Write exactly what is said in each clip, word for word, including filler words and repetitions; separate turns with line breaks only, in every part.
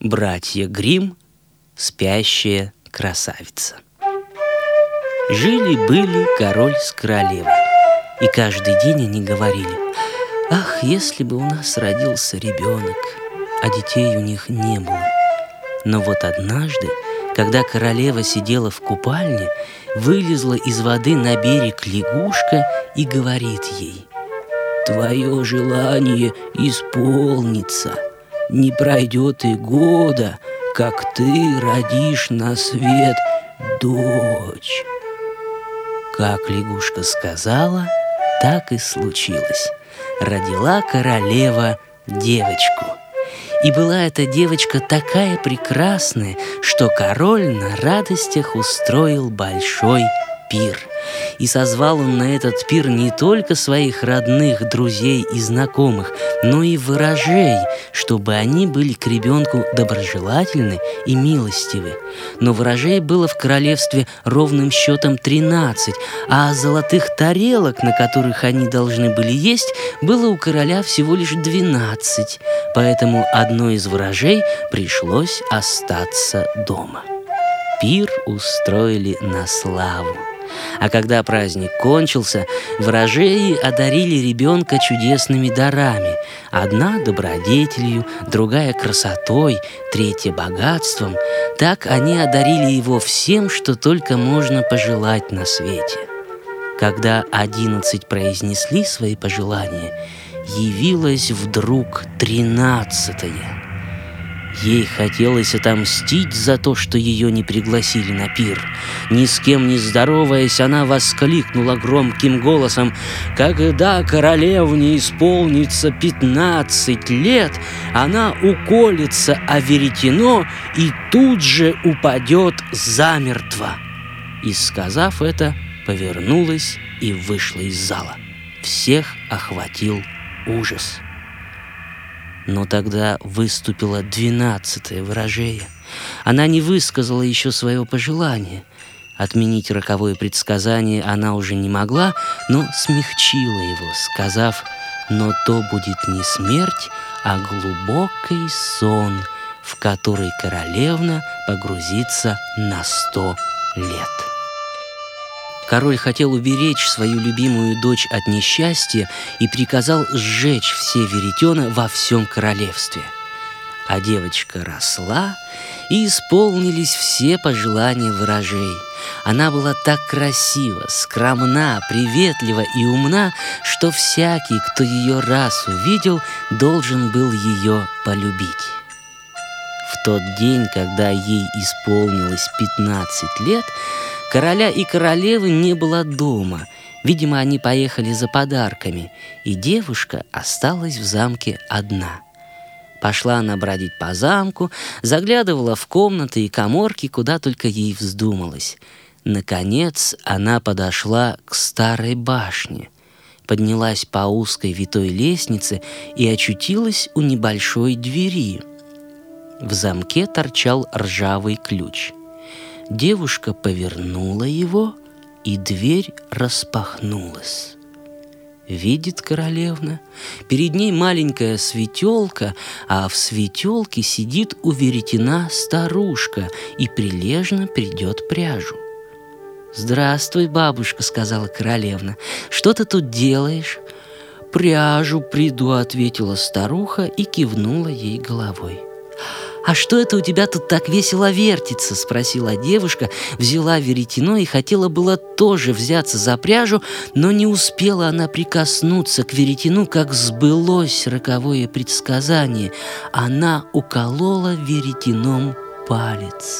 Братья Гримм. Спящая красавица. Жили-были король с королевой, и каждый день они говорили: «Ах, если бы у нас родился ребенок!» А детей у них не было. Но вот однажды, когда королева сидела в купальне, вылезла из воды на берег лягушка и говорит ей: «Твое желание исполнится. Не пройдет и года, как ты родишь на свет дочь». Как лягушка сказала, так и случилось. Родила королева девочку. И была эта девочка такая прекрасная, что король на радостях устроил большой пир. И созвал он на этот пир не только своих родных, друзей и знакомых, но и ворожей, чтобы они были к ребенку доброжелательны и милостивы. Но ворожей было в королевстве ровным счетом тринадцать, а золотых тарелок, на которых они должны были есть, было у короля всего лишь двенадцать. Поэтому одной из ворожей пришлось остаться дома. Пир устроили на славу. А когда праздник кончился, ворожеи одарили ребенка чудесными дарами. Одна добродетелью, другая красотой, третья богатством. Так они одарили его всем, что только можно пожелать на свете. Когда одиннадцать произнесли свои пожелания, явилась вдруг тринадцатая. Ей хотелось отомстить за то, что ее не пригласили на пир. Ни с кем не здороваясь, она воскликнула громким голосом: «Когда королевне исполнится пятнадцать лет, она уколется о веретено и тут же упадет замертво». И, сказав это, повернулась и вышла из зала. Всех охватил ужас. Но тогда выступила двенадцатая ворожея. Она не высказала еще своего пожелания. Отменить роковое предсказание она уже не могла, но смягчила его, сказав: «Но то будет не смерть, а глубокий сон, в который королевна погрузится на сто лет». Король хотел уберечь свою любимую дочь от несчастья и приказал сжечь все веретена во всем королевстве. А девочка росла, и исполнились все пожелания ворожей. Она была так красива, скромна, приветлива и умна, что всякий, кто ее раз увидел, должен был ее полюбить. В тот день, когда ей исполнилось пятнадцать лет, короля и королевы не было дома. Видимо, они поехали за подарками, и девушка осталась в замке одна. Пошла она бродить по замку, заглядывала в комнаты и каморки, куда только ей вздумалось. Наконец она подошла к старой башне, поднялась по узкой витой лестнице и очутилась у небольшой двери. В замке торчал ржавый ключ. Девушка повернула его, и дверь распахнулась. Видит королевна, перед ней маленькая светелка, а в светелке сидит у веретена старушка и прилежно прядет пряжу. «Здравствуй, бабушка», — сказала королевна, — «что ты тут делаешь?» «Пряжу приду», — ответила старуха и кивнула ей головой. «А что это у тебя тут так весело вертится?» — спросила девушка, взяла веретено и хотела было тоже взяться за пряжу, но не успела она прикоснуться к веретену, как сбылось роковое предсказание. Она уколола веретеном палец.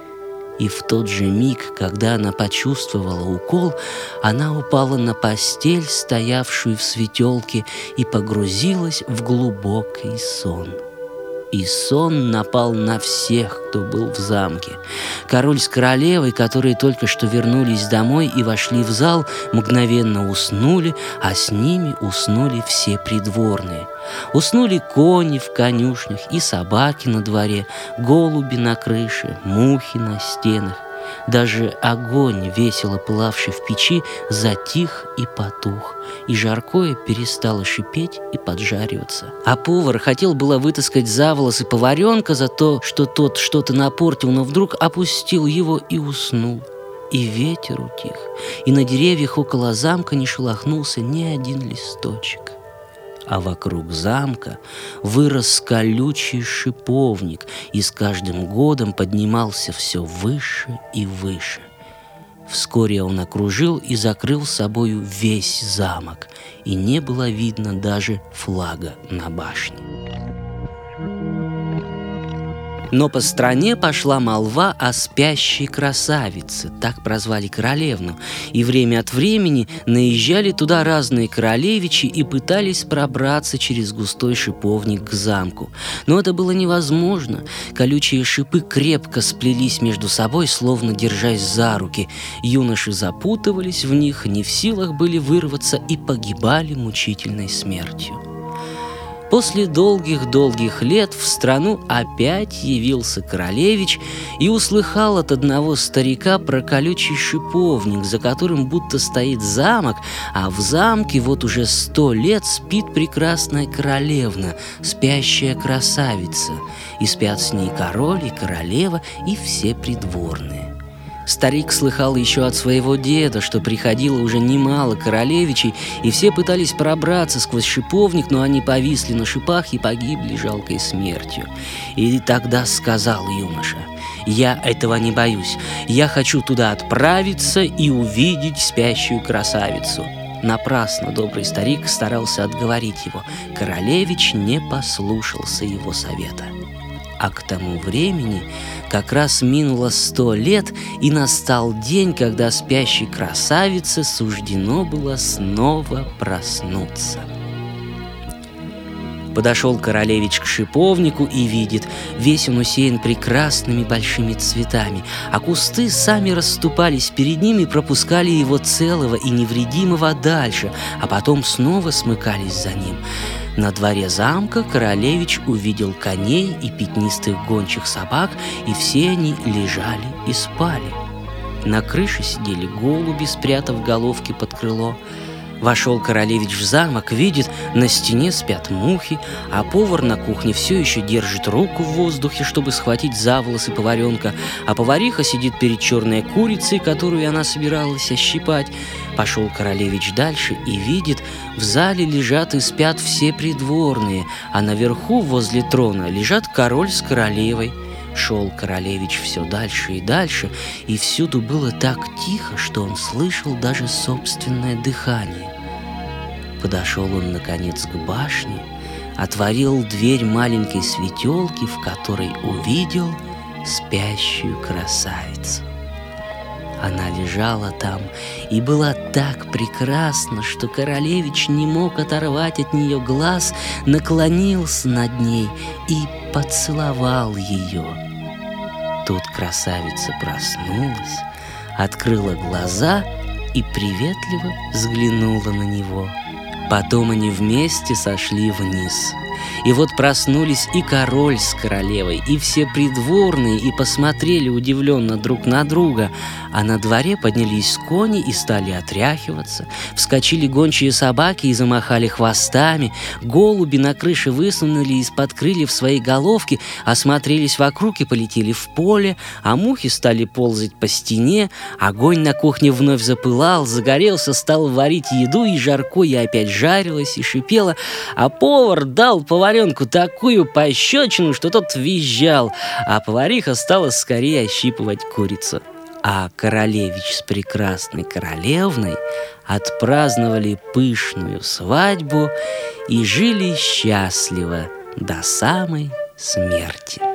И в тот же миг, когда она почувствовала укол, она упала на постель, стоявшую в светелке, и погрузилась в глубокий сон. И сон напал на всех, кто был в замке. Король с королевой, которые только что вернулись домой и вошли в зал, мгновенно уснули, а с ними уснули все придворные. Уснули кони в конюшнях и собаки на дворе, голуби на крыше, мухи на стенах. Даже огонь, весело пылавший в печи, затих и потух, и жаркое перестало шипеть и поджариваться. А повар хотел было вытаскать за волосы поваренка за то, что тот что-то напортил, но вдруг опустил его и уснул. И ветер утих, и на деревьях около замка не шелохнулся ни один листочек. А вокруг замка вырос колючий шиповник и с каждым годом поднимался все выше и выше. Вскоре он окружил и закрыл собою весь замок, и не было видно даже флага на башне. Но по стране пошла молва о спящей красавице, так прозвали королевну, и время от времени наезжали туда разные королевичи и пытались пробраться через густой шиповник к замку. Но это было невозможно. Колючие шипы крепко сплелись между собой, словно держась за руки. Юноши запутывались в них, не в силах были вырваться и погибали мучительной смертью. После долгих-долгих лет в страну опять явился королевич и услыхал от одного старика про колючий шиповник, за которым будто стоит замок, а в замке вот уже сто лет спит прекрасная королевна, спящая красавица, и спят с ней король и королева и все придворные. Старик слыхал еще от своего деда, что приходило уже немало королевичей, и все пытались пробраться сквозь шиповник, но они повисли на шипах и погибли жалкой смертью. И тогда сказал юноша: «Я этого не боюсь, я хочу туда отправиться и увидеть спящую красавицу». Напрасно добрый старик старался отговорить его. Королевич не послушался его совета. А к тому времени как раз минуло сто лет, и настал день, когда спящей красавице суждено было снова проснуться. Подошел королевич к шиповнику и видит, весь он усеян прекрасными большими цветами, а кусты сами расступались перед ним и пропускали его целого и невредимого дальше, а потом снова смыкались за ним. На дворе замка королевич увидел коней и пятнистых гончих собак, и все они лежали и спали. На крыше сидели голуби, спрятав головки под крыло. Вошел королевич в замок, видит, на стене спят мухи, а повар на кухне все еще держит руку в воздухе, чтобы схватить за волосы поваренка, а повариха сидит перед черной курицей, которую она собиралась ощипать. Пошел королевич дальше и видит, в зале лежат и спят все придворные, а наверху возле трона лежат король с королевой. Шел королевич все дальше и дальше, и всюду было так тихо, что он слышал даже собственное дыхание. Подошел он, наконец, к башне, отворил дверь маленькой светелки, в которой увидел спящую красавицу. Она лежала там и была так прекрасна, что королевич не мог оторвать от нее глаз, наклонился над ней и поцеловал ее. Тут красавица проснулась, открыла глаза и приветливо взглянула на него. Потом они вместе сошли вниз. И вот проснулись и король с королевой, и все придворные, и посмотрели удивленно друг на друга. А на дворе поднялись кони и стали отряхиваться. Вскочили гончие собаки и замахали хвостами. Голуби на крыше высунули из-под крыльев свои головки, осмотрелись вокруг и полетели в поле, а мухи стали ползать по стене. Огонь на кухне вновь запылал, загорелся, стал варить еду, и жаркое опять жарилось и шипело, а повар дал поваренку такую пощечину, что тот визжал, а повариха стала скорее ощипывать курицу. А королевич с прекрасной королевной отпраздновали пышную свадьбу и жили счастливо до самой смерти.